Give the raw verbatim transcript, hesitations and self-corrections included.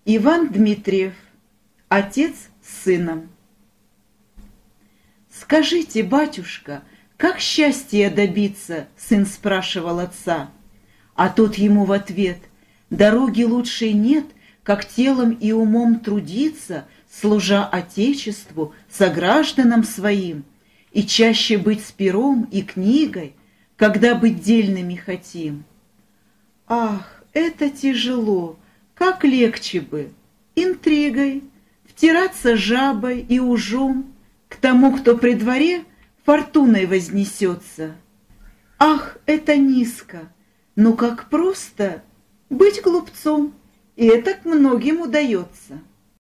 Иван Дмитриев, отец с сыном. «Скажите, батюшка, как счастья добиться?» — сын спрашивал отца. А тот ему в ответ: «Дороги лучшей нет, как телом и умом трудиться, служа Отечеству, согражданам своим, и чаще быть с пером и книгой, когда быть дельными хотим». Ах, это тяжело, как легче бы интригой втираться жабой и ужом к тому, кто при дворе фортуной вознесется. Ах, это низко, но как просто быть глупцом, и это к многим удается.